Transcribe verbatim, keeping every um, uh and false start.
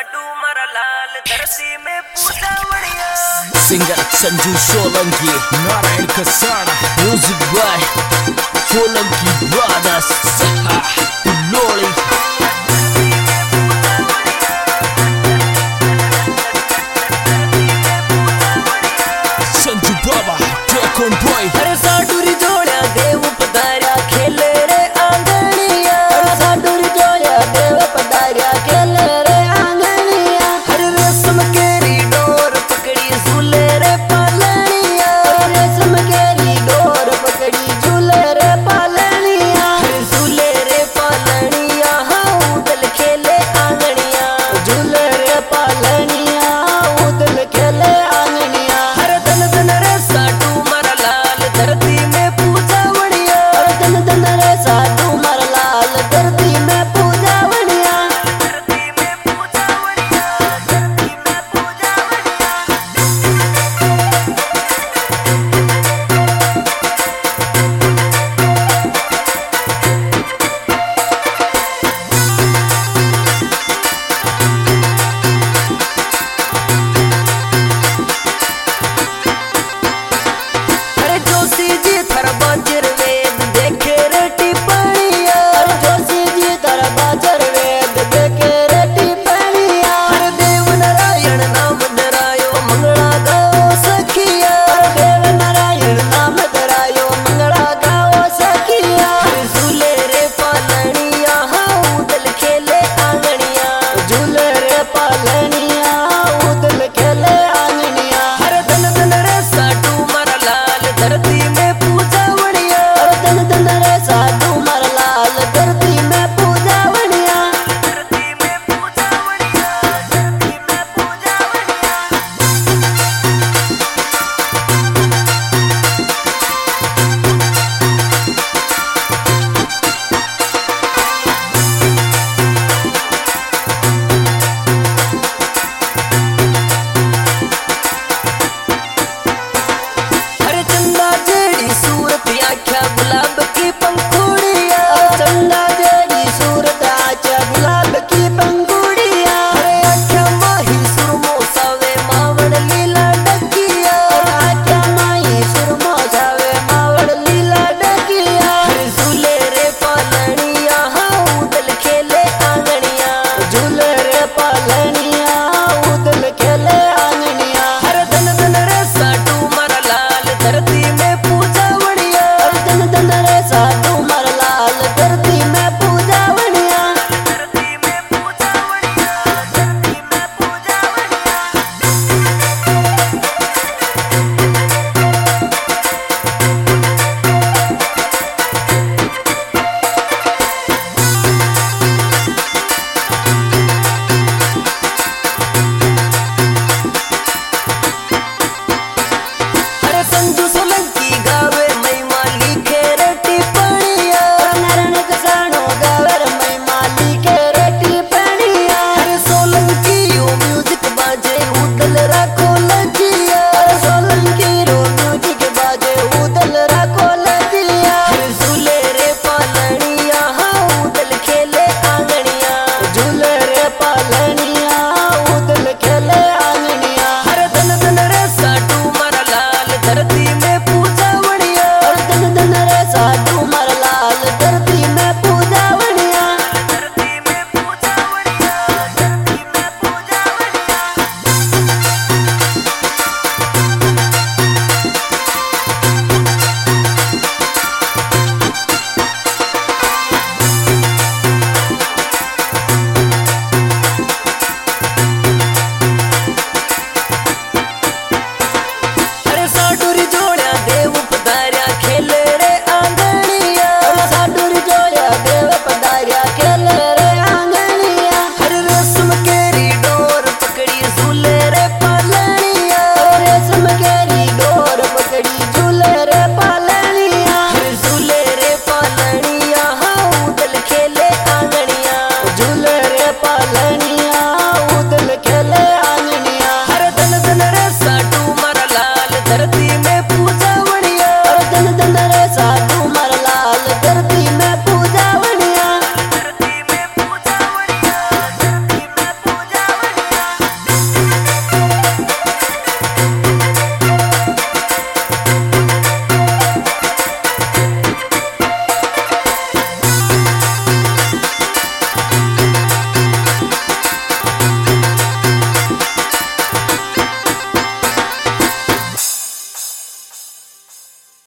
साडू मरा लाल धरती में पूजा बढ़िया। Singer Sanju Solanki, Narayan Kasana, music by Solanki brothers, Loli Sanju बाबा टेकन बॉय। अरे साडूरी जोड़ा देव पधारिया खेले रे आंगनिया, साडूरी जोड़ा देव पधारिया खेले रे आंगनिया। हर रेशम केरी डोर पकड़ी झूले रे पालनिया, रेशम केरी डोर पकड़ी झूले रे पालनिया। झूले रे पालनिया हाँ उदल खेले आंगनिया, झूले रे पालनिया उदल खेले आंगनिया। हर धन धन रे साडू मरा लाल धरती में पूजा बढ़िया, धन धन रे साडू मरा लाल धरती में पूजा बढ़िया, धरती में पूजा बढ़िया, धरती में पूजा अरे जोशी जी थर बाजर वेद देखे रे टिप्पणिया, अरे जोशी जी थर बाजर वेद देखे रे टिप्पणिया। हर देव नारायण नाम धरायो मंगला गाओ सखिया, देव नारायण नाम धरायो मंगला गाओ सखिया। झूले रे पालनिया हाँ उदल खेले आंगनिया, झूले रे पालनिया उदल खेले आंगनिया। हर धन धन रे साडू मरा लाल धरती में पूजा बढ़िया, धन धन रे साडू मरा लाल धरती में पूजा बढ़िया, धरती में पूजा बढ़िया, धरती में पूजा बढ़िया। अरे चंदा जेड़ी सूरत आख्या गुलाब की पंखुड़िया, चंदा जेड़ी सूरत आख्या गुलाब की पंखुड़िया। अरे आख्या माही सुरमो सावे मावड़ लीला डकिया, आख्या माही सुरमो सावे मावड़ लीला डकिया। झूले रे पालनिया हाँ उदल खेले आंगनिया, झूले रे पालनिया उदल खेले आंगनिया। हर धन धन रे साडू मरा लाल धरती में पूजा बढ़िया, धन धन रे साडू मरा लाल धरती में पूजा बढ़िया, धरती में पूजा बढ़िया, धरती में पूजा बढ़िया। अरे संजू सोलंकी गावे महिमा लिखे रे टिप्पणिया, नारायण कसानो गावे रे महिमा लिखे रे टिप्पणिया। अरे सोलंकी यो म्यूजिक बाजे उदल राखो लजिया, सोलंकी रो म्यूजिक बाजे उदल राखो लजिया। झूले रे पालनिया हाँ उदल खेले आंगनिया, झूले रे पालनिया उदल खेले आंगनिया। हर धन धन रे साडू मरा लाल धरती में पूजा बढ़िया, धन धन रे साडू मरा लाल धरती में पूजा बढ़िया, धरती में पूजा बढ़िया, धरती में पूजा बढ़िया। अरे साडूरी जोड़ा देव पधारिया खेले रे आंगनिया, साडूरी जोड़ा देव पधारिया खेले रे आंगनिया। हर रेशम केरी डोर पकड़ी झूले रे पालनिया, रेशम केरी डोर पकड़ी झूले रे पालनिया। झूले रे पालनिया हाँ उदल खेले आंगनिया, झूले रे पालनिया।